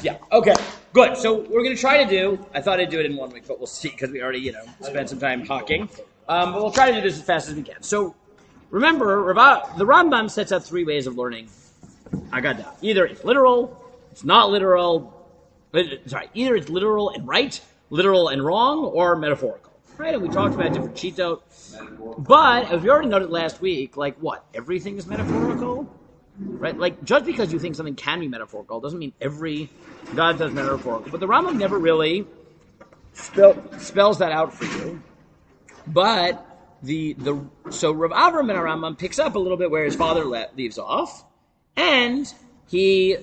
Yeah. Okay. Good. So we're going to try to do. I thought I'd do it in 1 week, but we'll see because we already, spent some time talking. But we'll try to do this as fast as we can. So remember, the Rambam sets out 3 ways of learning Agadah. Either it's literal, it's not literal. Either it's literal and right, literal and wrong, or metaphorical. Right? And we talked about different shitot. But as we already noted last week, like what? Everything is metaphorical. Right? Like, just because you think something can be metaphorical doesn't mean every God does metaphorical. But the Rambam never really spells that out for you. But so Rav Avram ben Rambam picks up a little bit where his father leaves off, and he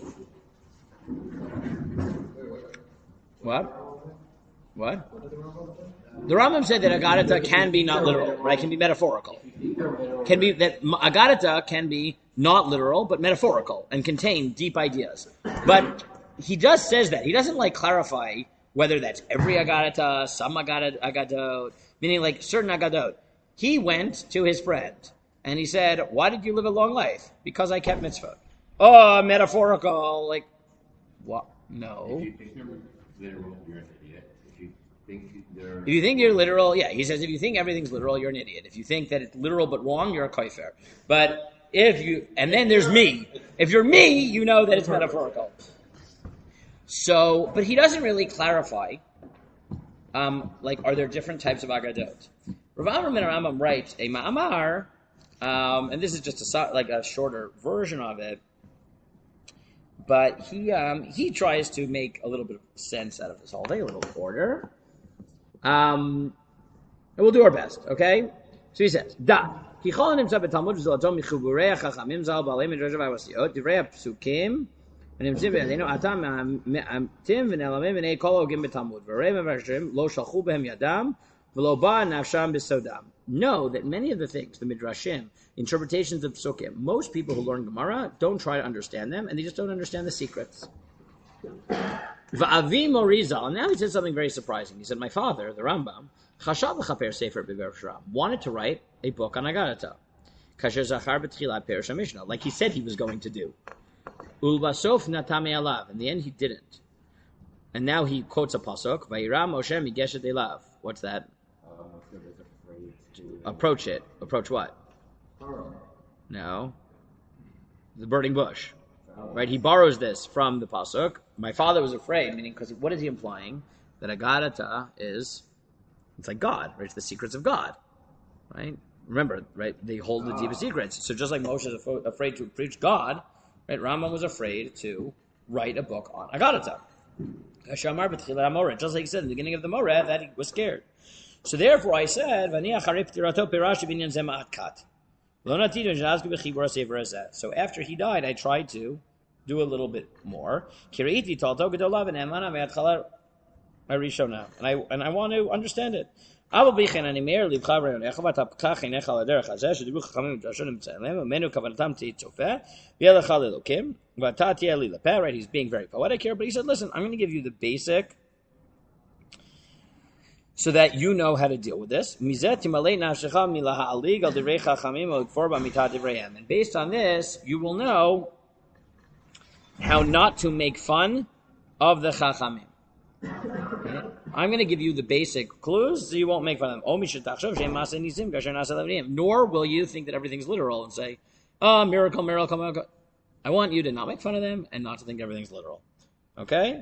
what? The Rambam said that Agadata can be not literal, right? Can be metaphorical. Can be that Agadata can be not literal, but metaphorical and contain deep ideas. But he just says that. He doesn't clarify whether that's every Agadata, some Agadot, meaning like certain Agadot. He went to his friend and he said, "Why did you live a long life?" "Because I kept mitzvah." "Oh, metaphorical." Like, what? No. If you think you're literal, you're an idiot. If you think you're literal, yeah, he says if you think everything's literal, you're an idiot. If you think that it's literal but wrong, you're a kaifer. But and then there's me. If you're me, you know that it's metaphorical. So, but he doesn't really clarify, are there different types of agadot? Rav Avram ben Rambam writes a ma'amar, and this is just a shorter version of it, but he tries to make a little bit of sense out of this whole thing, a little order. And we'll do our best, okay? So he says, Da. Ki cholan nimtza betalmud v'zolatom michuburei hachachamim zal b'alei midrash v'avasiyot divrei psukim v'nimtzim v'yadeinu atam me'amtim v'nelamim v'nei kol hogim betalmud v'rei mevarshim lo shalchu behem yadam v'lo ba nafsham b'sodam. Know that many of the things, the midrashim, interpretations of psukim, most people who learn Gemara don't try to understand them, and they just don't understand the secrets. Va'avi Morizal, and now he said something very surprising. He said, my father, the Rambam, chashav l'chaper sefer b'Be'er Shram, wanted to write a book on Agadata. Kasher zachar b'tchilat Perush HaMishnah, like he said he was going to do. Ulbasof natame alav, in the end he didn't. And now he quotes a pasuk, Vayira Moshe migeshet elav. What's that? Approach it. Approach what? No. The burning bush. Right? He borrows this from the pasuk. My father was afraid, meaning because what is he implying? That Agadata it's like God, right? It's the secrets of God, right? Remember, right? They hold the deepest secrets. So just like Moshe is afraid to preach God, right? Rambam was afraid to write a book on Agadata. Just like he said in the beginning of the Moreh, that he was scared. So therefore I said, so after he died, I tried to do a little bit more. And I want to understand it. Right, he's being very poetic here, but he said, listen, I'm going to give you the basic so that you know how to deal with this. And based on this, you will know how not to make fun of the Chachamim. Okay? I'm going to give you the basic clues so you won't make fun of them. Nor will you think that everything's literal and say, oh, miracle, miracle, miracle. I want you to not make fun of them and not to think everything's literal. Okay?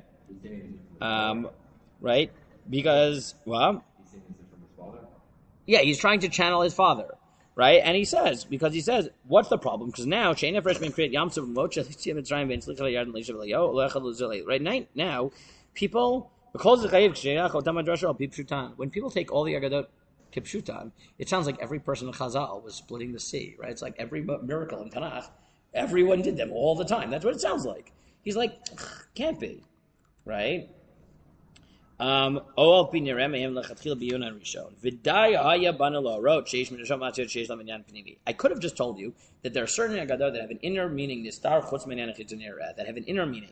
Right? Because, well, yeah, he's trying to channel his father, right? And he says, what's the problem? Because now, right now, people, when people take all the Agadot Kipshutan, it sounds like every person in Chazal was splitting the sea, right? It's like every miracle in Tanakh, everyone did them all the time. That's what it sounds like. He's like, can't be, right? I could have just told you that there are certain Agadot that have an inner meaning, that have an inner meaning.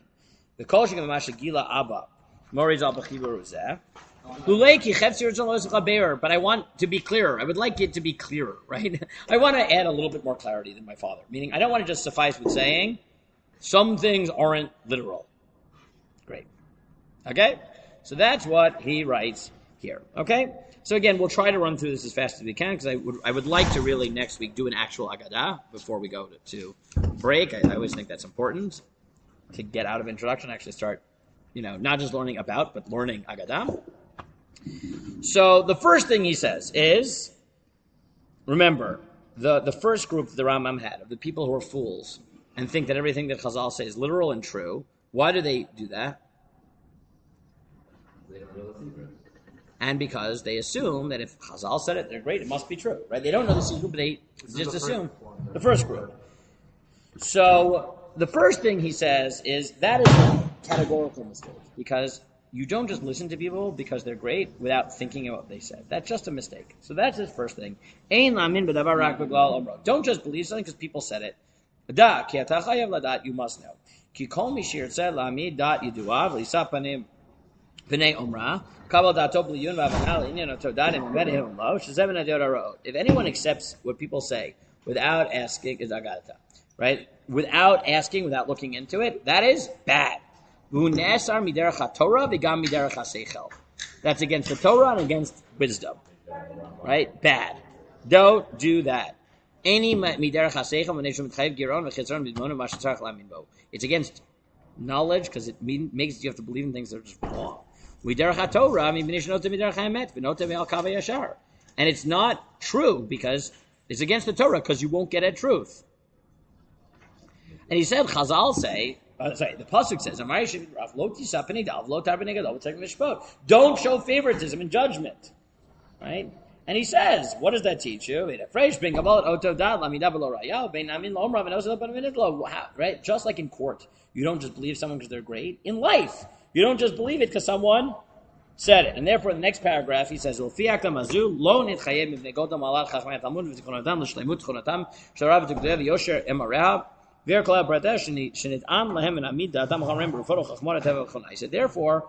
But I want to be clearer. I would like it to be clearer, right? I want to add a little bit more clarity than my father. Meaning, I don't want to just suffice with saying some things aren't literal. Great. Okay? So that's what he writes here. Okay? So again, we'll try to run through this as fast as we can because I would like to really next week do an actual Agadah before we go to break. I always think that's important to get out of introduction, actually start, not just learning about, but learning Agadah. So the first thing he says is, remember, the first group that the Rambam had, of the people who are fools and think that everything that Chazal say is literal and true. Why do they do that? They don't know the secret. And because they assume that if Chazal said it, they're great, it must be true, right? They don't know the secret, but they just assume. The first group. So the first thing he says is that is a categorical mistake, because you don't just listen to people because they're great without thinking of what they said. That's just a mistake. So that's his first thing. Don't just believe something because people said it. You must know. Ki kol mi shirtzeh la'amid dat yidu'ah v'lisa panim p'nei omra kabal dato b'liyun v'avanal inyan oto dat imedihim lo shezeh v'nadiyot ha'ra'ot. If anyone accepts what people say without asking, is agadata, right? Without asking, without looking into it, that is bad. That's against the Torah and against wisdom, right? Bad. Don't do that. It's against knowledge because it makes you have to believe in things that are just wrong. And it's not true because it's against the Torah because you won't get at truth. And he said, Chazal say, the pasuk says, don't show favoritism in judgment, right? And he says, what does that teach you? Right? Just like in court, you don't just believe someone because they're great. In life, you don't just believe it because someone said it. And therefore, in the next paragraph, he says, He said, therefore,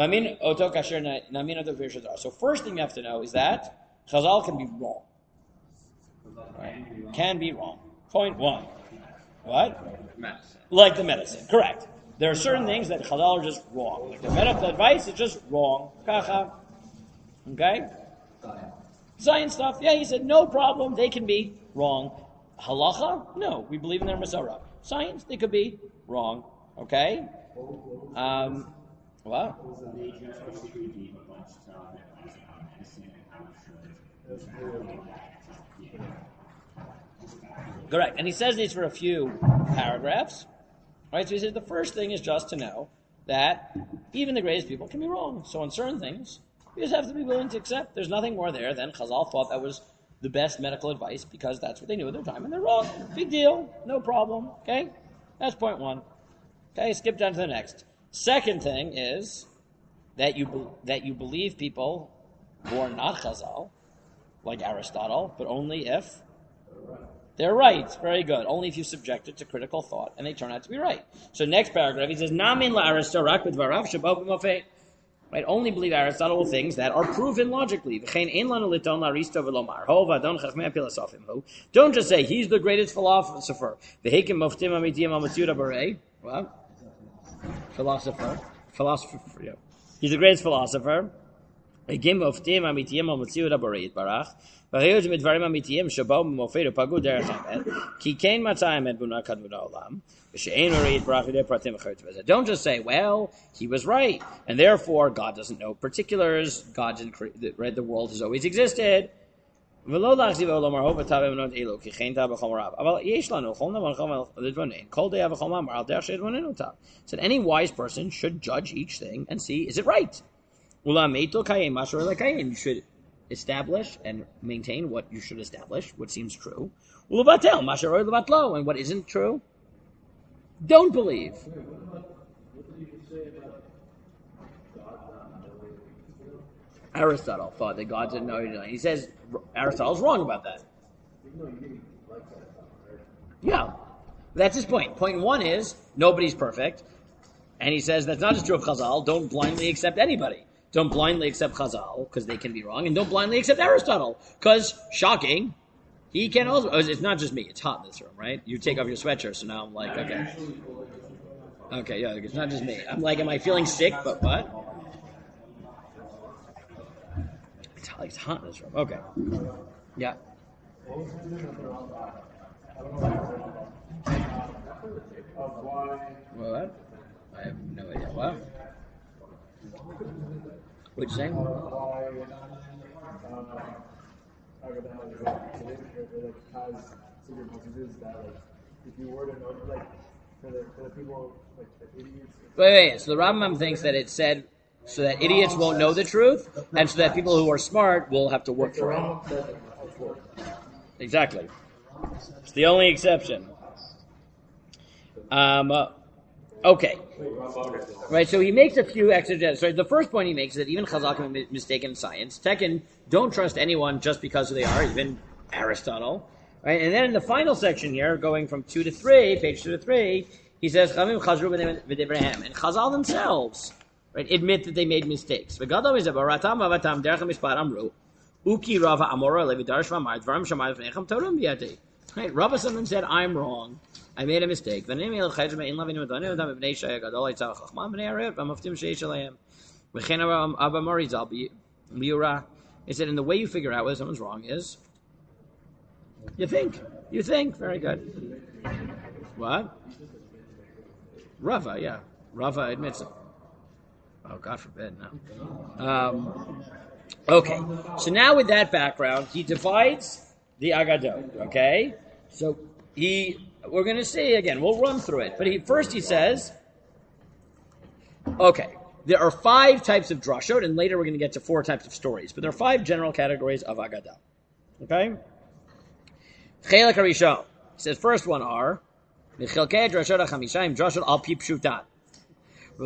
so first thing you have to know is that Chazal can be wrong. Right? Can be wrong. Point one. What? Medicine. Like the medicine. Correct. There are certain things that Chazal are just wrong. Like the medical advice is just wrong. Kacha. Okay? Science stuff. Yeah, he said, no problem. They can be wrong. Halacha? No. We believe in their Masorah. Science? They could be wrong. Okay? What? Correct. And he says these for a few paragraphs. Right? So he says the first thing is just to know that even the greatest people can be wrong. So on certain things, you just have to be willing to accept. There's nothing more there than Chazal thought that was the best medical advice because that's what they knew at their time, and they're wrong. Big deal. No problem. Okay? That's point one. Okay, skip down to the next. Second thing is that you believe people who are not Chazal, like Aristotle, but only if they're right. Very good. Only if you subject it to critical thought and they turn out to be right. So next paragraph, he says, Namin la'Aristotle rak b'dvarav shebo b'mofei. Right? Only believe Aristotle things that are proven logically. Don't just say he's the greatest philosopher. What? Philosopher. Yeah. He's the greatest philosopher. Don't just say, well, he was right, and therefore God doesn't know particulars. God didn't create the world has always existed. Said any wise person should judge each thing and see, is it right? You should establish and maintain what you should establish, what seems true. And what isn't true, don't believe. Aristotle thought that God didn't know anything. He says Aristotle's wrong about that. Yeah, that's his point. Point one is nobody's perfect. And he says that's not just true of Chazal. Don't blindly accept anybody. Don't blindly accept Chazal, because they can be wrong. And don't blindly accept Aristotle, because, shocking, he can also... It's not just me. It's hot in this room, right? You take off your sweatshirt, so now I'm like, okay. Okay, yeah, it's not just me. I'm like, am I feeling sick? But what? It's hot in this room. Okay. Yeah. What? I have no idea. What? What'd you say? If you were to know, like, for the people, like, the idiots. Wait. So the Rambam thinks that it said so that idiots won't know the truth, and so that people who are smart will have to work for it. Exactly. It's the only exception. Okay. Right, so he makes a few exegetes. So the first point he makes is that even Chazal can be mistaken in science. Second, don't trust anyone just because they are, even Aristotle. Right, and then in the final section here, going from 2 to 3, page 2 to 3, he says, and Chazal themselves, right, admit that they made mistakes. Uki Rava Amora Levidar Shvamar Dvarim Shamar Vnechem Torum Biati. Right, Rava someone said, I'm wrong. I made a mistake. He said, in the way you figure out whether someone's wrong is you think. Very good. What? Rava, yeah. Rava admits it. Oh, God forbid, no. Okay, so now with that background, he divides the Agadot, okay? So we're going to see again, we'll run through it, but he says, okay, there are 5 types of drashot, and later we're going to get to 4 types of stories, but there are 5 general categories of Agadah, okay? Chelek HaRishon, he says, first one are, Michelkei drashot HaChamishayim drashot al pi pshutan. He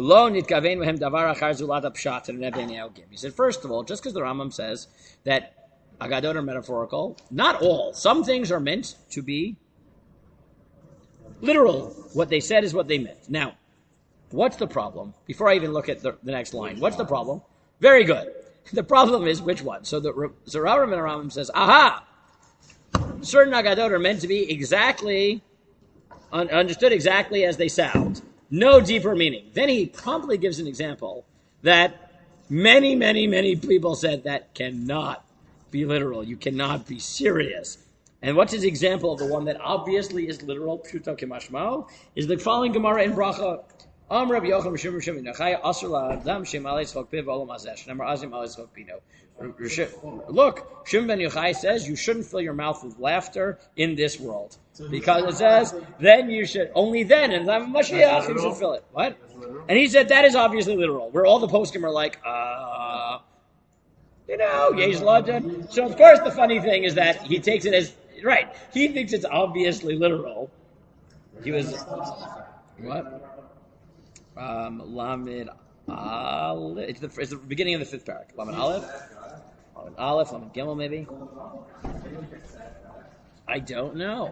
said, first of all, just because the Rambam says that Agadot are metaphorical, not all. Some things are meant to be literal. What they said is what they meant. Now, what's the problem? Before I even look at the next line, what's the problem? Very good. The problem is which one? So Rambam says, aha! Certain Agadot are meant to be exactly, understood exactly as they sound. No deeper meaning. Then he promptly gives an example that many, many, many people said that cannot be literal. You cannot be serious. And what's his example of the one that obviously is literal, pshuto kemashmao, is the following Gemara in Bracha. Rabbi Yochanan Mishum Mishum Nachai Asur LaAdam Shem Alei Tzvok Piv Olam Hazeh Shneimar Azim Alei Tzvok Pino. Look, Shimon ben Yochai says you shouldn't fill your mouth with laughter in this world. Because it says, then you should, only then, and then Mashiach, you should fill it. What? And he said, that is obviously literal. Where all the poskim are like, Yesh Lajan. So of course the funny thing is that he takes it as, right, he thinks it's obviously literal. He was, what? Lamed Aleph. It's the beginning of the 5th parak. Lamed Aleph, Lamed Gimel maybe? I don't know.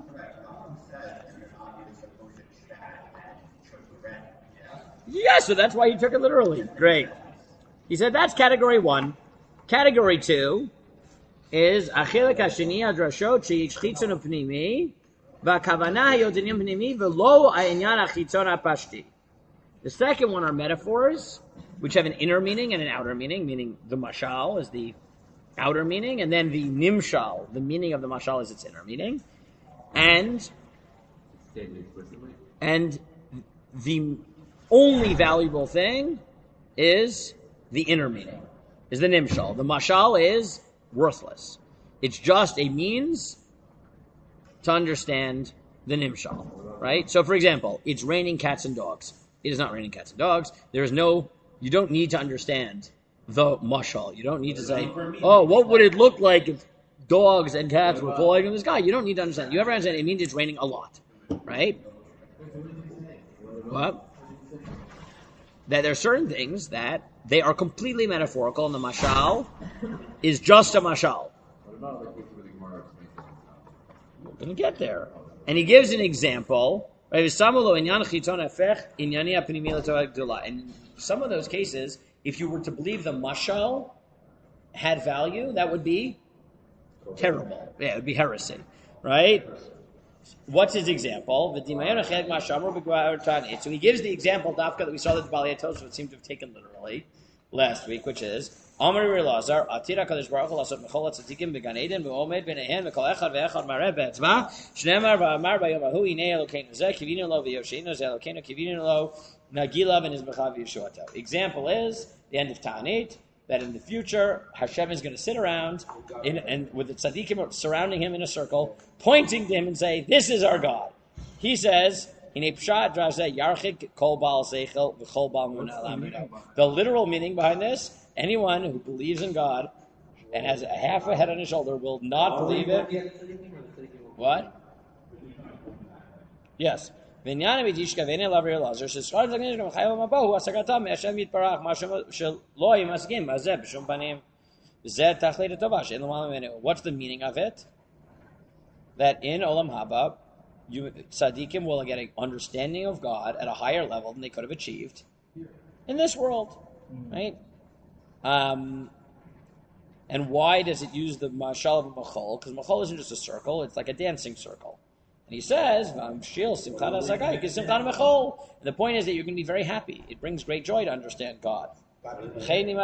Yeah, so that's why he took it literally. Great. He said that's category 1. Category 2 is Achilek Hashini Hadrashot Sheyichchitzon Pnimi VaKavanah Yodinim Pnimi V'lo Ha'inyan Achitzon HaPashti. The second one are metaphors, which have an inner meaning and an outer meaning, meaning the mashal is the outer meaning, and then the nimshal, the meaning of the mashal is its inner meaning. And the only valuable thing is the inner meaning, is the nimshal. The mashal is worthless. It's just a means to understand the nimshal, right? So, for example, it's raining cats and dogs. It is not raining cats and dogs. You don't need to understand the mashal. You don't need to say, what would it look like if dogs and cats were falling in the sky? You don't need to understand. You ever understand it means it's raining a lot, right? What? That there are certain things that they are completely metaphorical, and the mashal is just a mashal. We're going to get there. And he gives an example. In some of those cases, if you were to believe the mashal had value, that would be terrible. Yeah, it would be heresy, right? What's his example? So he gives the example Dafka that we saw that the Balei Tosfot seemed to have taken literally last week, which is Amar Lazar Atira Kadosh Baruch Hu Lasot Mecholat Tzadikim Began Eden Beomed Benehen V'Kol Echad Ve'Echad Mareh Be'etzma Shneimar V'Amar B'Yom Hahu Hinei Elokeinu Zeh Kivinu Lo V'Yosheinu Zeh Elokeinu Kivinu Lo Nagila V'Nizbecha V'Yeshuato. Example is the end of Ta'anit, that in the future Hashem is going to sit around and with the tzaddikim surrounding him in a circle, pointing to him and say, "This is our God." He says, the literal meaning behind this: anyone who believes in God and has a half a head on his shoulder will not believe it. What? Yes. So he says, it's what's the meaning of it? That in Olam Haba, tzaddikim will get an understanding of God at a higher level than they could have achieved in this world, right? And why does it use the mashal of a machol? Because machol isn't just a circle; it's like a dancing circle. And he says, the point is that you're going to be very happy. It brings great joy to understand God. And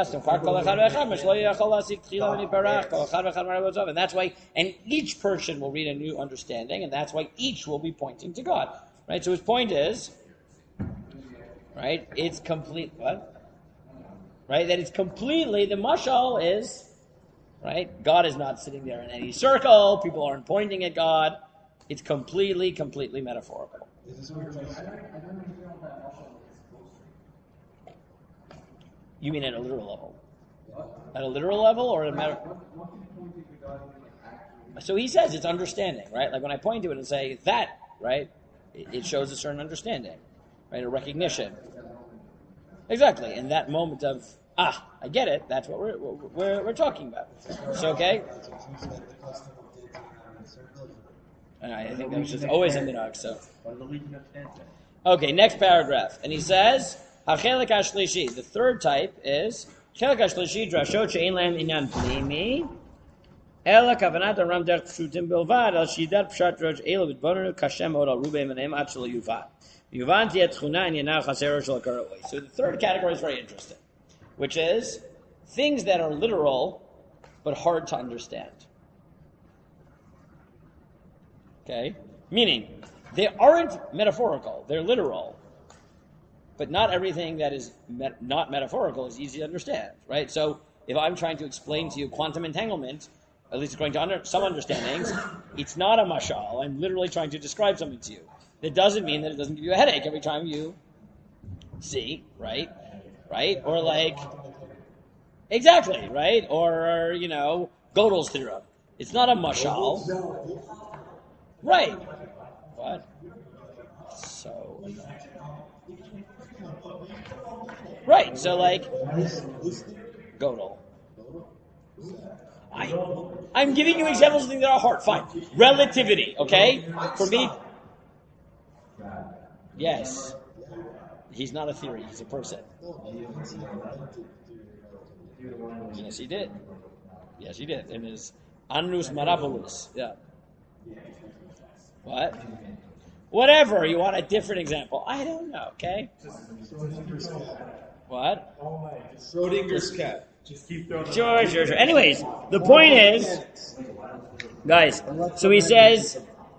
that's why, and each person will read a new understanding, and that's why each will be pointing to God. Right? So his point is, right, it's complete, what? Right? That it's completely, the mashal is, right, God is not sitting there in any circle, people aren't pointing at God. It's completely metaphorical. You mean at a literal level? At a literal level or at a metaphor? So he says it's understanding, right? Like when I point to it and say that, right? It shows a certain understanding, right? A recognition. Exactly. In that moment of, I get it. That's what we're talking about. So, okay? I think that was just always in the dog. So, okay, next paragraph, and he says, "Hachelik hashlishi." The third type is chelik hashlishi drashot she'ein lahem inyan pnimi, ela kavanat aram derech pshutim bilvad al shidat pshat rosh elu b'dvonu kashem od al rubei menem ad shelo yuvad yuvan tiet chuna inyanah chaser shel karaway. So the third category is very interesting, which is things that are literal but hard to understand. Okay? Meaning, they aren't metaphorical, they're literal. But not everything that is not metaphorical is easy to understand, right? So, if I'm trying to explain to you quantum entanglement, at least according to some understandings, it's not a mashal. I'm literally trying to describe something to you. That doesn't mean that it doesn't give you a headache every time you see, right? Right? Or like, exactly, right? Or, Gödel's theorem. It's not a mashal. Right. What? So. Right. So, like, Gödel. I'm giving you examples of things that are hard. Fine. Relativity. Okay. For me. Yes. He's not a theory. He's a person. Yes, he did. Yes, he did. In his Annus Mirabilis. Yeah. What? Whatever. You want a different example? I don't know. Okay. What? Schrodinger's cat. Just keep throwing. Sure. Anyways, the point is, guys. So he says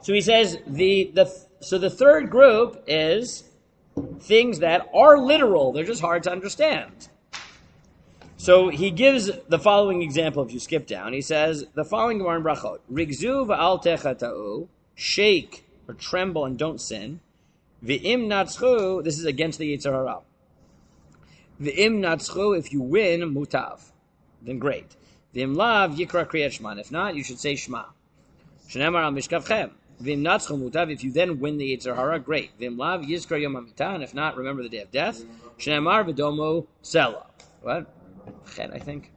the third group is things that are literal. They're just hard to understand. So he gives the following example. If you skip down, he says the following Gemara in Brachot: Rigzu v'al techata'u. Shake or tremble and don't sin. V'im natzchu, this is against the Yetzer Hara. V'im natzchu, if you win, mutav, then great. V'im lav, yikra kriyat shma. If not, you should say shma. Shneimar al mishkavchem. V'im natzchu mutav, if you then win the Yetzer Hara, great. V'im lav, yizkar yom hamitah, and if not, remember the day of death. Shneimar v'domo sela. What? Chet, I think.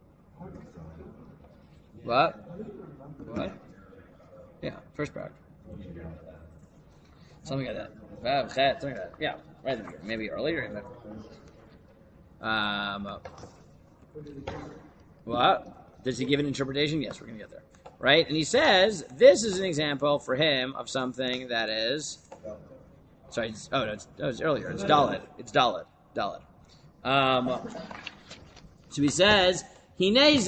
What? Yeah, first paragraph. Something like that. Something like that. Yeah, right in here. Maybe earlier. What? Does he give an interpretation? Yes, we're going to get there. right? And he says this is an example for him of something that is. Sorry, it's earlier. It's Dalet. It's Dalet. Dalet. So he says, he said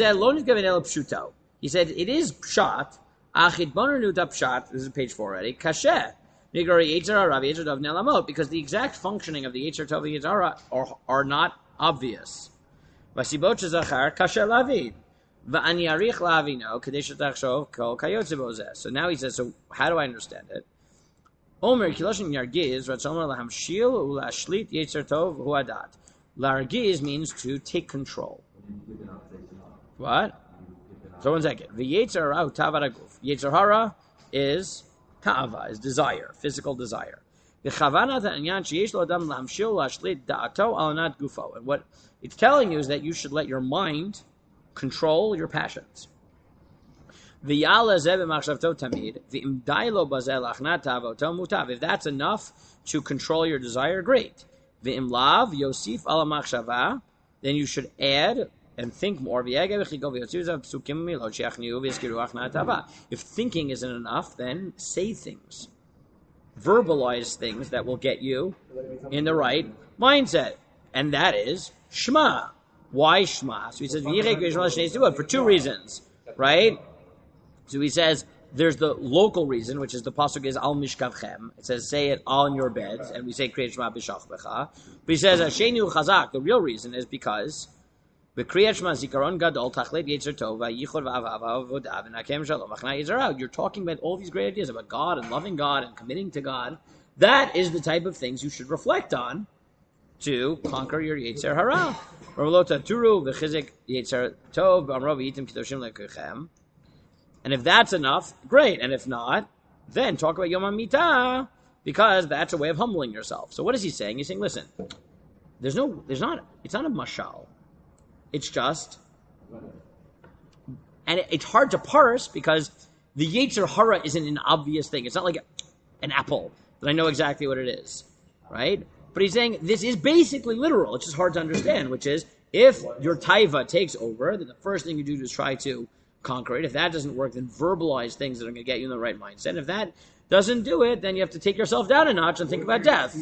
it is pshat. This is page 4 already. Kasheh. Because the exact functioning of the Yetzer Tov and Yetzer Hara are not obvious. So now he says, so how do I understand it? Largiz means to take control. What? So 1 second. Yetzer Hara is ta'ava, is desire, physical desire. And what it's telling you is that you should let your mind control your passions. If that's enough to control your desire, great. Then you should add and think more. If thinking isn't enough, then say things. Verbalize things that will get you in the right mindset. And that is Shema. Why Shema? So he says, for 2 reasons, right? So he says, there's the local reason, which is the pasuk is al mishkavchem. It says, say it on your beds, and we say kriyat shema b'shachbecha. But he says, Ashenu chazak. The real reason is because b'kriyat shema zikaron gadol tachlet yetzer tova yichud v'avav avodav v'nakem shalom achna yetzer hara. You're talking about all these great ideas about God and loving God and committing to God. That is the type of things you should reflect on to conquer your yetzer hara. And if that's enough, great. And if not, then talk about Yom HaMitah, because that's a way of humbling yourself. So what is he saying? He's saying, listen, it's not a mashal. It's just, and it's hard to parse because the Yetzer Hara isn't an obvious thing. It's not like an apple that I know exactly what it is, right? But he's saying this is basically literal. It's just hard to understand, which is if your taiva takes over, then the first thing you do is try to conquer it. If that doesn't work, then verbalize things that are going to get you in the right mindset. If that doesn't do it, then you have to take yourself down a notch and think about death.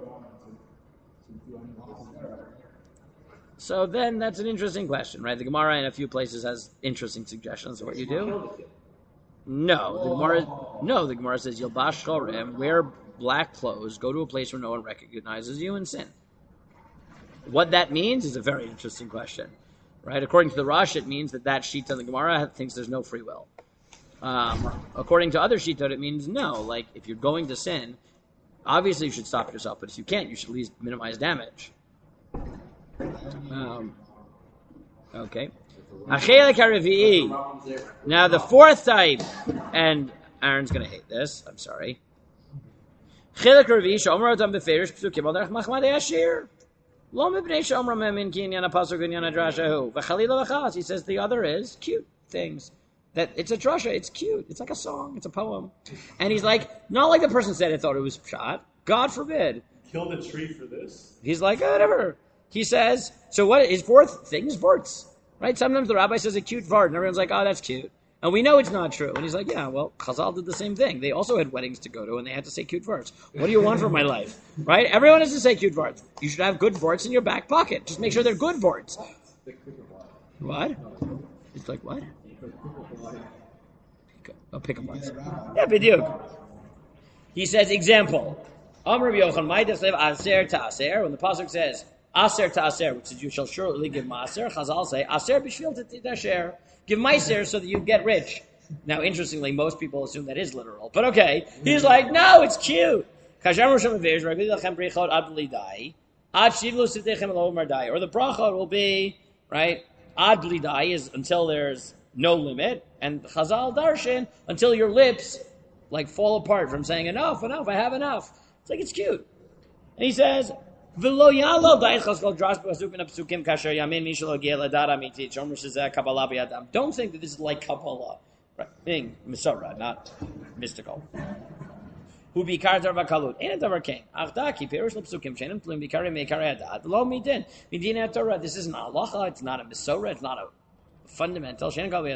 So then that's an interesting question, right? The Gemara in a few places has interesting suggestions of what you do. No, the Gemara says Yilbash Chorim, wear black clothes, go to a place where no one recognizes you, and sin. What that means is a very interesting question. Right, according to the Rash, it means that Shita in the Gemara thinks there's no free will. According to other Shitot, it means no. Like, if you're going to sin, obviously you should stop yourself, but if you can't, you should at least minimize damage. Okay. Now, the 4th type, and Aaron's going to hate this, I'm sorry. He says the other is cute things. That it's a drasha, it's cute, it's like a song, it's a poem. And he's like, not like the person said it thought it was pshat. God forbid. Killed a tree for this? He's like, whatever. He says, so what his 4th thing is vorts. Right? Sometimes the rabbi says a cute vart, and everyone's like, oh, that's cute. And we know it's not true. And he's like, yeah, well, Chazal did the same thing. They also had weddings to go to, and they had to say cute words. What do you want from my life? Right? Everyone has to say cute words. You should have good words in your back pocket. Just make sure they're good words. What? It's like, what? Oh, pick up words. Yeah, b'diuk. He says, example. Amr Yochanan, my deslev aser ta'aser. When the pasuk says, aser ta'aser, which is you shall surely give maaser, Chazal say, aser b'shvil t'tasher. Give meiser so that you get rich. Now, interestingly, most people assume that is literal. But okay. He's like, no, it's cute. Or the brachot will be, right, ad lidai is until there's no limit, and Chazal darshan until your lips like fall apart from saying enough, I have enough. It's like, it's cute. And he says, don't think that this is like Kabbalah, right? Being Misorah, not mystical. Who be kartar v'kalut? Ain't it ever came? Achdaki perish l'psukim shenim tluim b'karei mekarei adat. Lo midin midin Torah. This isn't a halacha. It's not a Misorah. It's not a fundamental.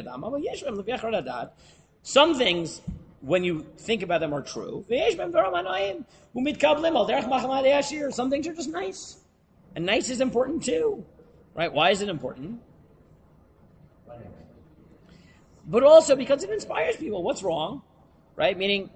Some things, when you think about them, are true. Some things are just nice. And nice is important too. Right? Why is it important? But also because it inspires people. What's wrong? Right? Meaning,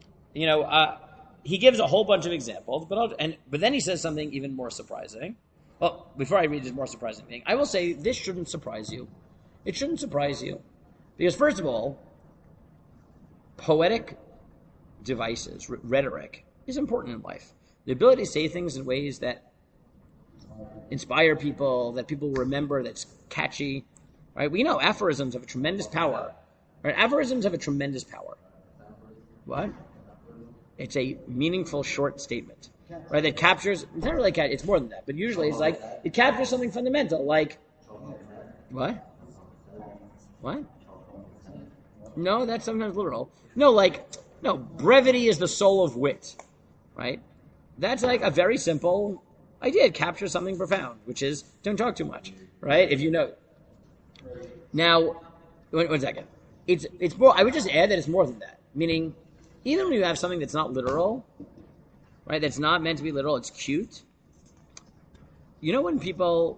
he gives a whole bunch of examples, but then he says something even more surprising. Well, before I read this more surprising thing, I will say this shouldn't surprise you. It shouldn't surprise you. Because first of all, poetic devices, rhetoric, is important in life. The ability to say things in ways that inspire people, that people remember, that's catchy. Right? We know aphorisms have a tremendous power. Right? Aphorisms have a tremendous power. What? It's a meaningful short statement. Right? That captures, it's not really it's more than that, but usually it's like, it captures something fundamental, like, what? What? No, that's sometimes literal. No, brevity is the soul of wit. Right? That's like a very simple idea. It captures something profound, which is, don't talk too much. Right? If you know. Now, one second. It's more, I would just add that it's more than that. Meaning, even when you have something that's not literal, right, that's not meant to be literal, it's cute. When people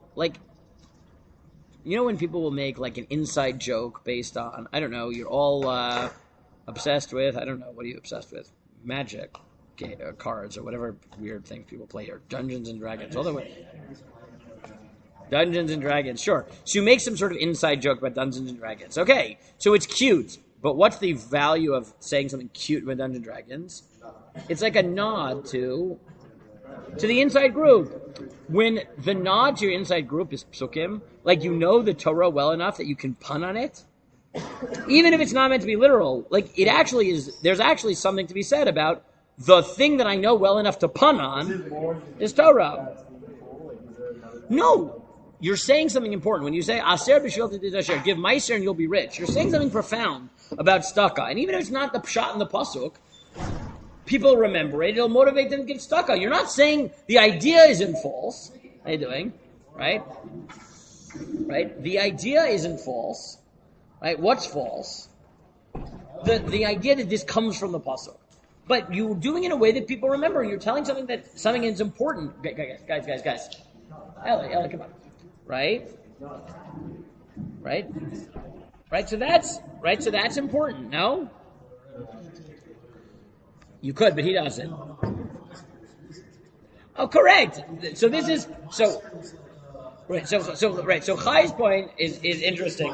will make like an inside joke based on, I don't know, you're all obsessed with, I don't know, what are you obsessed with? Magic cards or whatever weird things people play, or Dungeons and Dragons. Dungeons and Dragons, sure. So you make some sort of inside joke about Dungeons and Dragons. Okay, so it's cute, but what's the value of saying something cute about Dungeons and Dragons? It's like a nod to the inside group. When the nod to your inside group is psukim, like you know the Torah well enough that you can pun on it, even if it's not meant to be literal, like it actually is, there's actually something to be said about the thing that I know well enough to pun on is Torah. No, you're saying something important. When you say, Aser b'shvil t'dasher, give meiser and you'll be rich, you're saying something profound about tzedakah. And even if it's not the pshat in the pasuk, people remember it, it'll motivate them to give tzedakah. You're not saying the idea isn't false. How you doing? Right? Right? The idea isn't false. Right? What's false? The idea that this comes from the pasuk. But you're doing it in a way that people remember. You're telling something is important. Guys. Ellie, come on. Right? So that's important. No? You could, but he doesn't. Oh, correct. So this is so. Right. So Chai's point is interesting.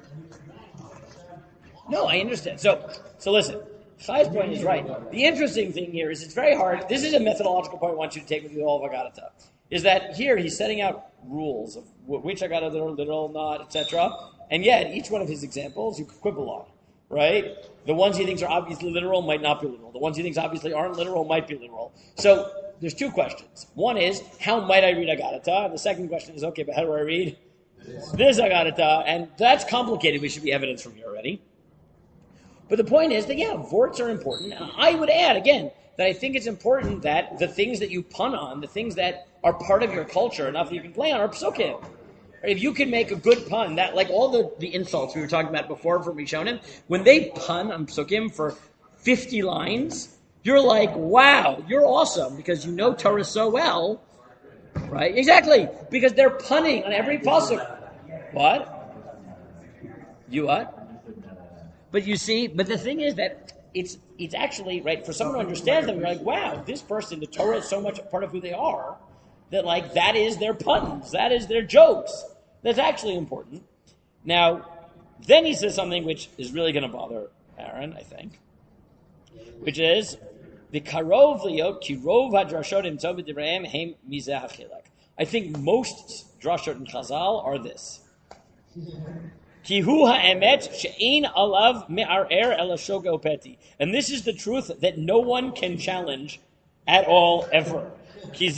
No, I understand. So listen. Chai's point is right. The interesting thing here is it's very hard. This is a methodological point I want you to take with you all of Agadata. Is that here he's setting out rules of which Agadata are literal, not, etc. And yet, each one of his examples you could quibble on. Right? The ones he thinks are obviously literal might not be literal. The ones he thinks obviously aren't literal might be literal. So there's two questions. One is, how might I read Agadata? And the second question is, okay, but how do I read this Agadata? And that's complicated. We should be evidence from here already. But the point is that, vorts are important. And I would add, again, that I think it's important that the things that you pun on, the things that are part of your culture, enough that you can play on, are psukim. If you can make a good pun, that like all the insults we were talking about before from Rishonim, when they pun on psukim for 50 lines, you're like, wow, you're awesome, because you know Torah so well, right? Exactly, because they're punning on every pasuk. What? You what? But you see, but the thing is that it's actually, right, for someone who understands them, you're like, wow, this person, the Torah is so much a part of who they are, that like, that is their puns, that is their jokes. That's actually important. Now, then he says something which is really going to bother Aaron, I think, which is, the karov liot kirov hadrashot im tov v'divrayim heim mizeh hachilak. I think most drashot in Chazal are this. Ki hu ha'emet she'ein alav me'arer el hashoga upeti. And this is the truth that no one can challenge at all, ever. Because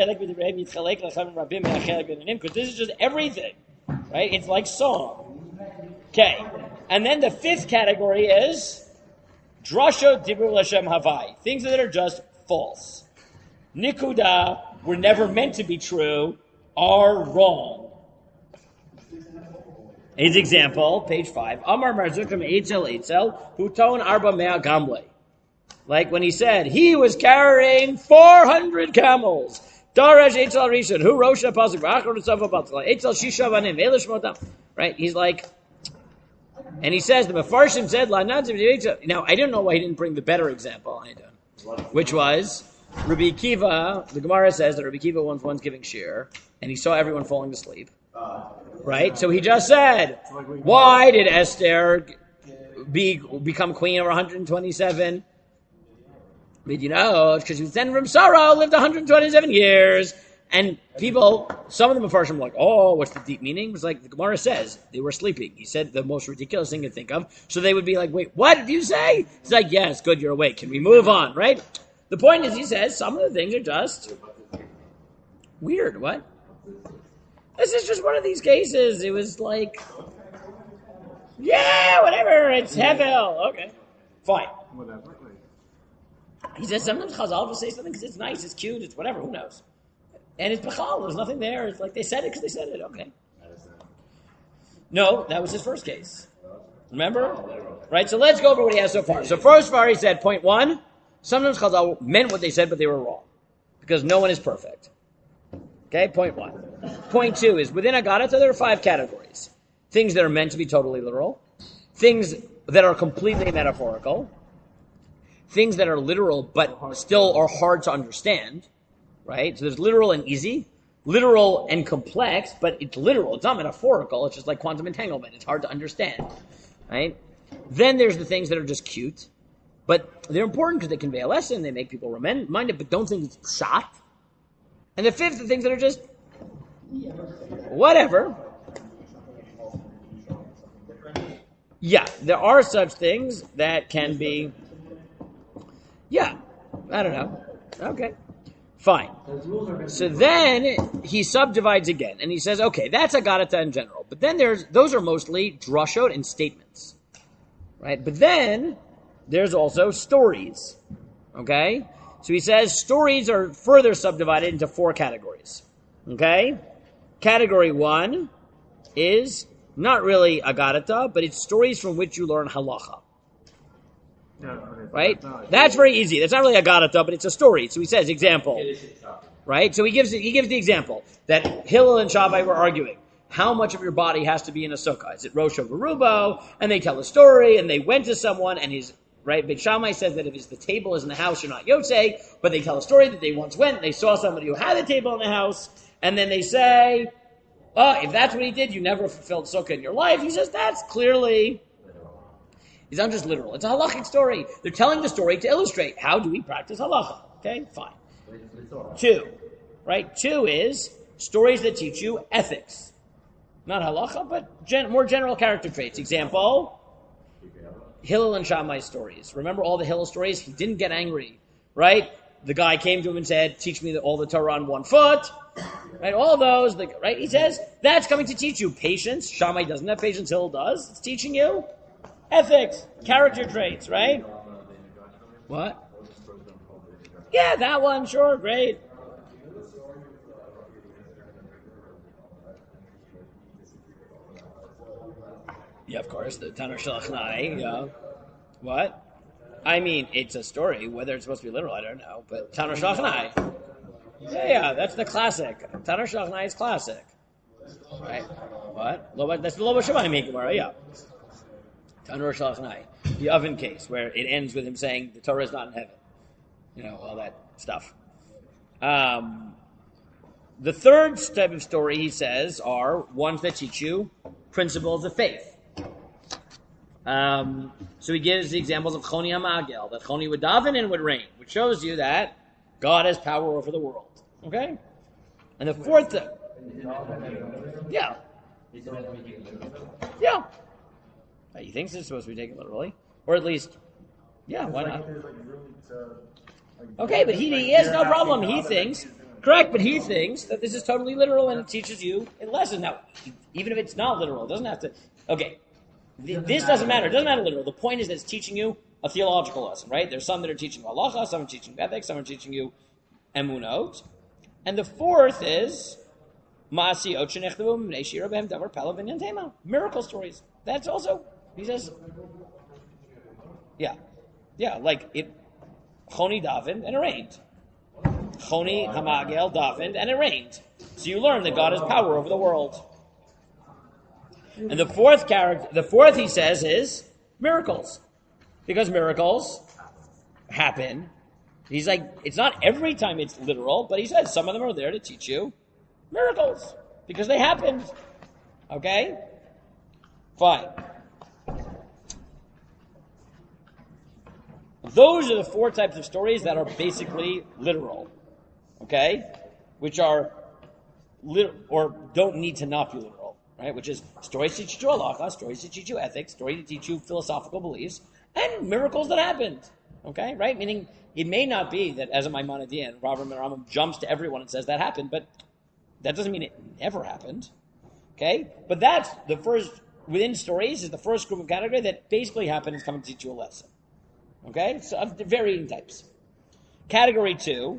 this is just everything, right? It's like song. Okay. And then the fifth category is drasha dibur l'shem havai. Things that are just false. Nikuda, were never meant to be true, are wrong. His example, page 5. Amar Marzukim Eitzel, Huton Arba Mea Gamle. Like when he said, he was carrying 400 camels. Darash Eitzel Rishon, who Rosha Pasuk, Achron Tzafa Batla, Eitzel Shisha Vanim, Elish Motam. Right? He's like, and he says, the Mefarshim said, La Nadziv Eitzel. Now, I don't know why he didn't bring the better example, which was, Rabbi Akiva, the Gemara says that Rabbi Akiva once giving shir, and he saw everyone falling to sleep. Right? So he just said, why did Esther become queen over 127? But it's because she was then from Sarah, lived 127 years. And people, some of them are like, oh, what's the deep meaning? It was like the Gemara says, they were sleeping. He said the most ridiculous thing to think of. So they would be like, wait, what did you say? He's like, yes, good, you're awake. Can we move on, right? The point is, he says, some of the things are just weird. What? This is just one of these cases. It was like, yeah, whatever, it's Hevel. Okay, fine. Whatever. He says sometimes Chazal will say something because it's nice, it's cute, it's whatever, who knows? And it's Bechal, there's nothing there. It's like they said it because they said it, okay. No, that was his first case. Remember? Right, so let's go over what he has so far. So first far he said, point 1, sometimes Chazal meant what they said, but they were wrong. Because no one is perfect. Okay, point 1. Point 2 is, within Agadata there are 5 categories. Things that are meant to be totally literal. Things that are completely metaphorical. Things that are literal, but still are hard to understand. Right? So there's literal and easy. Literal and complex, but it's literal. It's not metaphorical. It's just like quantum entanglement. It's hard to understand. Right? Then there's the things that are just cute. But they're important because they convey a lesson. They make people mind it, but don't think it's shot. And the fifth, the things that are just whatever. Yeah, there are such things that can be, yeah, I don't know. Okay, fine. So then he subdivides again, and he says, okay, that's Agadata in general. But then those are mostly drashot and statements. Right? But then there's also stories. Okay? So he says stories are further subdivided into 4 categories. Okay? Category 1 is not really Agadata, but it's stories from which you learn halacha. Right? That's very easy. That's not really Agadata, but it's a story. So he says, example. Right? So he gives the example that Hillel and Shammai were arguing. How much of your body has to be in a sukkah? Is it Rosh Verubo? And they tell a story, and they went to someone, and he's right. Beit Shammai says that if the table is in the house, you're not Yotzei. But they tell a story that they once went, and they saw somebody who had a table in the house, and then they say, "Oh, if that's what he did, you never fulfilled sukkah in your life." He says that's clearly. It's not just literal. It's a halachic story. They're telling the story to illustrate how do we practice halacha. Okay, fine. 2, right? 2 is stories that teach you ethics. Not halacha, but more general character traits. Example, Hillel and Shammai stories. Remember all the Hillel stories? He didn't get angry, right? The guy came to him and said, teach me all the Torah on 1 foot. Right? All those, right? He says, that's coming to teach you patience. Shammai doesn't have patience, Hillel does. It's teaching you ethics, character traits, right? What? Yeah, that one, sure, great. Yeah, of course, the Tanur Shalachnai, yeah. What? I mean, it's a story. Whether it's supposed to be literal, I don't know. But Tanur Shalachnai. Yeah, that's the classic. Tanur Shalachnai is classic. Right? What? That's the Lobo Shammai Gemara, yeah. Tanur Shalachnai. The oven case, where it ends with him saying the Torah is not in heaven. You know, all that stuff. The third type of story, he says, are ones that teach you principles of faith. So he gives the examples of Choni HaMagel, that Choni would daven and would rain, which shows you that God has power over the world. Okay? And the fourth thing, yeah. He thinks it's supposed to be taken literally. Or at least, yeah, why not? Okay, but he has no problem. He thinks, correct, but he thinks that this is totally literal and it teaches you a lesson. Now, even if it's not literal, it doesn't have to, okay. This doesn't matter. It doesn't matter literal. The point is that it's teaching you a theological lesson, right? There's some that are teaching you halacha, some are teaching you ethics, some are teaching you emunot. And the fourth is Miracle stories. That's also, he says, like it. Choni davened and it rained. Choni Hamagel davened and it rained. So you learn that God has power over the world. And the fourth he says is miracles, because miracles happen. He's like, it's not every time it's literal, but he says some of them are there to teach you miracles because they happened. Okay? Fine. Those are the four types of stories that are basically literal. Okay? Which are or don't need to not be literal. Right? Which is stories to teach you halacha, stories to teach you ethics, stories to teach you philosophical beliefs, and miracles that happened. Okay? Right? Meaning, it may not be that as a Maimonidean, Rabbi Rambam jumps to everyone and says that happened, but that doesn't mean it never happened. Okay? But that's the first, within stories, is the first group of category that basically happened and is coming to teach you a lesson. Okay? So of the varying types. Category 2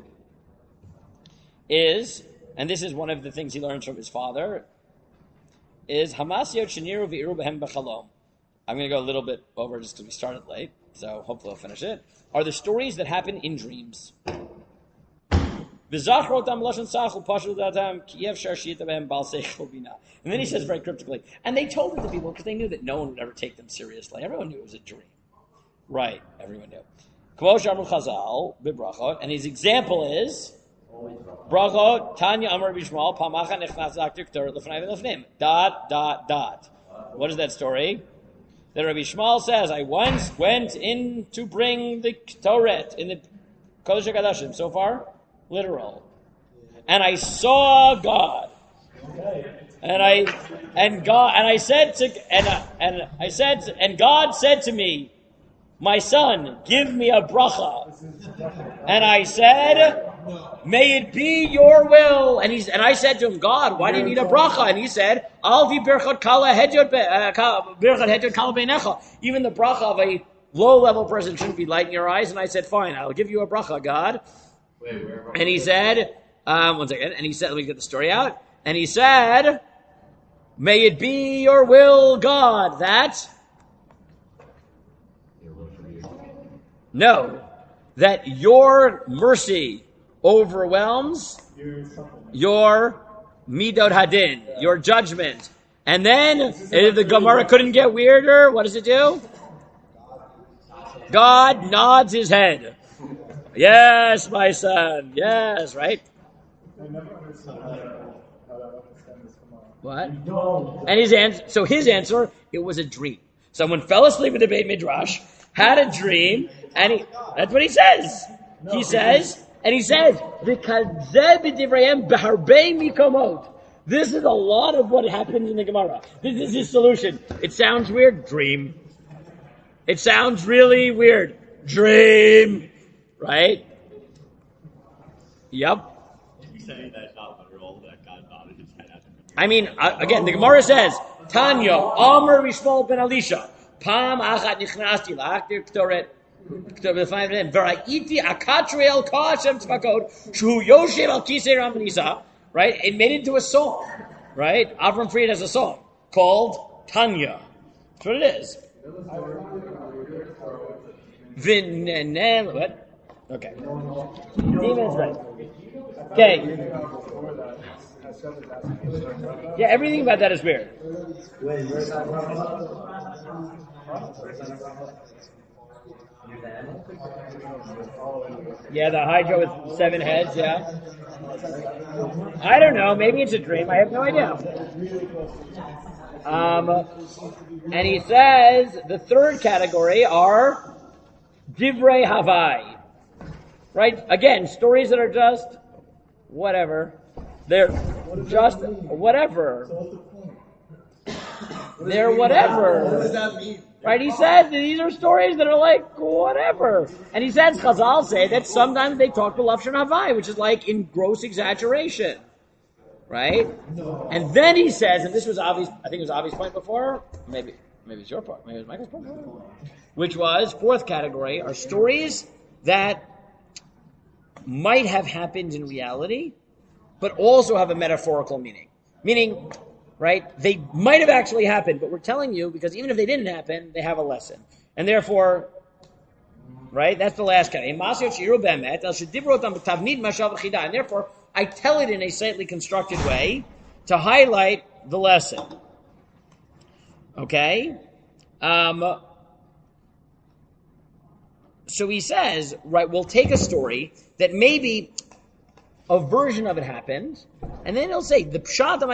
is, and this is one of the things he learns from his father, is Hamasyot Sheniru V'iru Behem B'Chalom. I'm going to go a little bit over just because we started late, so hopefully I'll finish it. Are the stories that happen in dreams. And then he says very cryptically, and they told it to people because they knew that no one would ever take them seriously. Everyone knew it was a dream. Right, everyone knew. And his example is Brachot, Tanya Amar Bishmal, Pamacha Nechnas Zaktir K'tor L'fnei V'Lefnim. ... What is that story? That Rabbi Shmuel says, I once went in to bring the Torah in the Kodesh HaKadoshim. So far, literal. And I saw God. And God said to me, my son, give me a bracha. And I said, may it be your will. And I said to him, God, why do you need a bracha? And he said, Alvi birchot kala hedjot kala beinecha. Even the bracha of a low-level person shouldn't be light in your eyes. And I said, fine, I'll give you a bracha, God. And he said, one second. And he said, let me get the story out. And he said, may it be your will, God, that... No, that your mercy overwhelms your midot hadin, your judgment. And then, if the Gemara couldn't get weirder, what does it do? God nods his head. Yes, my son. Yes, right? What? And his answer, it was a dream. Someone fell asleep in the Beit Midrash, had a dream, and that's what he says. He says, this is a lot of what happens in the Gemara. This is his solution. It sounds weird. Dream. It sounds really weird. Dream. Right? Yep. You're saying that's not literal, that God nodded his head at him. I mean, again, the Gemara says, Tanya, Amar Rishmol ben Elisha, Pam achat nichnasti la'akdir k'toret, V'ra'iti akatre el ka Hashem tzvakot, shu yoshev al kisei Ram Nisa, right? It made it into a song, right? Avram Fried has a song called Tanya. That's what it is. What? Okay. Demons, right. Okay. Yeah, everything about that is weird. Yeah, the Hydra with 7 heads, yeah. I don't know, maybe it's a dream, I have no idea. And he says the third category are Divrei Havai. Right? Again, stories that are just whatever. They're just whatever. They're whatever. What does that mean? Right? He says these are stories that are like whatever. And he says, Chazal say that sometimes they talk B'lashon Havai, which is like in gross exaggeration. Right? And then he says, and this was obvious, I think it was Avi's point before, maybe it's your part, maybe it was Michael's point before, which was, fourth category, are stories that might have happened in reality, but also have a metaphorical meaning. Meaning, right, they might have actually happened, but we're telling you because even if they didn't happen, they have a lesson. And therefore, right, that's the last kind. And therefore, I tell it in a slightly constructed way to highlight the lesson. Okay? So he says, right, we'll take a story that maybe a version of it happened, and then he'll say, the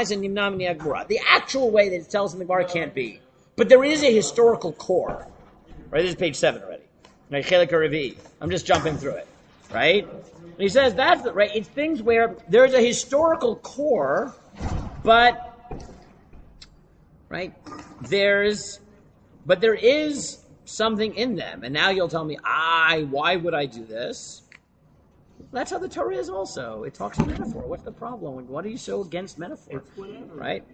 actual way that it tells in the Gemara can't be. But there is a historical core. Right, this is page 7 already. Right, Chelik Revi. I'm just jumping through it. Right? And he says that's the, right, it's things where there's a historical core, but right, there is something in them. And now you'll tell me, why would I do this? That's how the Torah is also. It talks in metaphor. What's the problem? What are you so against metaphor? Right?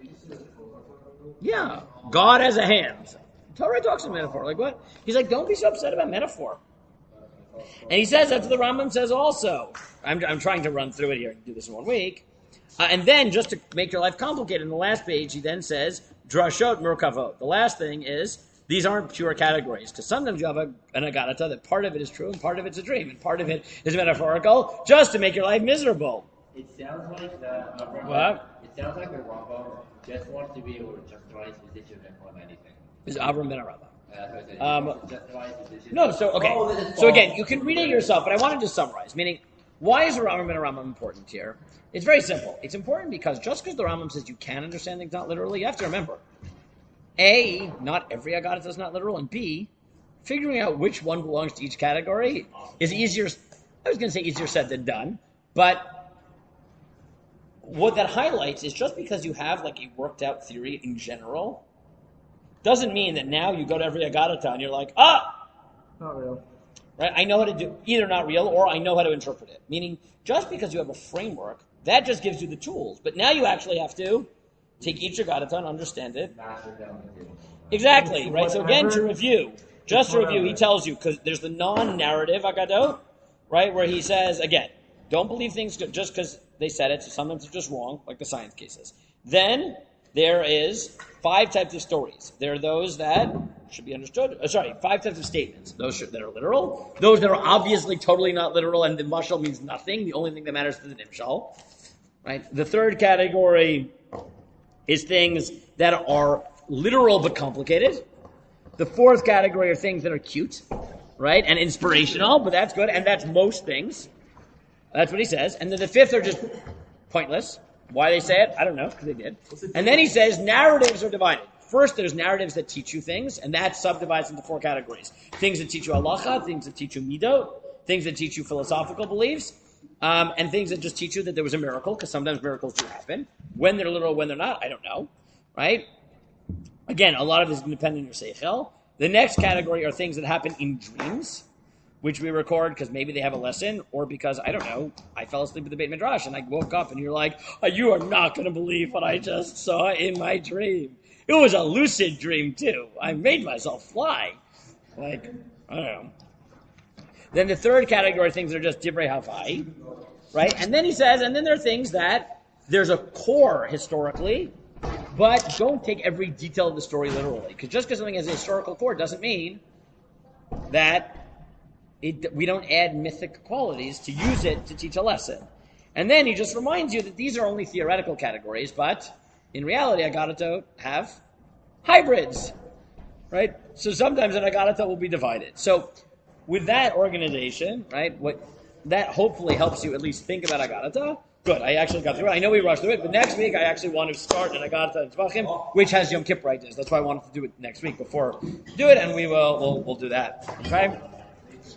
Yeah. God has a hand. Torah talks in metaphor. Like what? He's like, don't be so upset about metaphor. And he says, that's what the Rambam says also. I'm trying to run through it here and do this in 1 week. And then, just to make your life complicated, in the last page, he then says, drashot murkavot. The last thing is, these aren't pure categories. Because sometimes you have an agadata that part of it is true and part of it's a dream. And part of it is metaphorical, just to make your life miserable. It sounds like the What? It sounds like the Rambam just wants to be able to justify his position on anything. Is Avram ben Arava. Justify his position. No, so, okay. So again, you can read it yourself, but I wanted to summarize. Meaning, why is the Rambam ben Arava important here? It's very simple. It's important because just because the Rambam says you can understand things not literally, you have to remember, A, not every Agadata is not literal, and B, figuring out which one belongs to each category is easier, I was going to say easier said than done, but what that highlights is just because you have like a worked out theory in general, doesn't mean that now you go to every Agadata and you're like, Not real. right, I know how to do, either not real or I know how to interpret it. Meaning, just because you have a framework, that just gives you the tools. But now you actually have to take each Agadata and understand it. Exactly, right? So again, to review, he tells you, because there's the non-narrative Agadot, right, where he says, again, don't believe things just because they said it, so sometimes it's just wrong, like the science cases. Then there is 5 types of stories. There are those that should be understood. 5 types of statements. Those that are literal. Those that are obviously totally not literal, and the mashal means nothing. The only thing that matters is the nimshal. Right? The third category is things that are literal but complicated. The fourth category are things that are cute, right, and inspirational, but that's good, and that's most things. That's what he says. And then the fifth are just pointless. Why they say it, I don't know, because they did. And then he says narratives are divided. First, there's narratives that teach you things, and that subdivides into 4 categories. Things that teach you halacha, things that teach you midot, things that teach you philosophical beliefs, and things that just teach you that there was a miracle, because sometimes miracles do happen. When they're literal, when they're not, I don't know. Right? Again, a lot of it is independent of your seichel. The next category are things that happen in dreams, which we record because maybe they have a lesson, or because, I don't know, I fell asleep at the Beit Midrash and I woke up and you're like, you are not going to believe what I just saw in my dream. It was a lucid dream too. I made myself fly. Like, I don't know. Then the third category are things that are just divrei havai, right? And then he says, and then there are things that there's a core historically, but don't take every detail of the story literally. Because just because something has a historical core doesn't mean that we don't add mythic qualities to use it to teach a lesson. And then he just reminds you that these are only theoretical categories, but in reality, Agadata have hybrids, right? So sometimes an Agadata will be divided. So with that organization, right, what that hopefully helps you at least think about Agadata. Good, I actually got through it. I know we rushed through it, but next week I actually want to start an Agadata and Tvachim, which has Yom Kippur ideas. That's why I wanted to do it next week before do it, and we'll do that. Okay?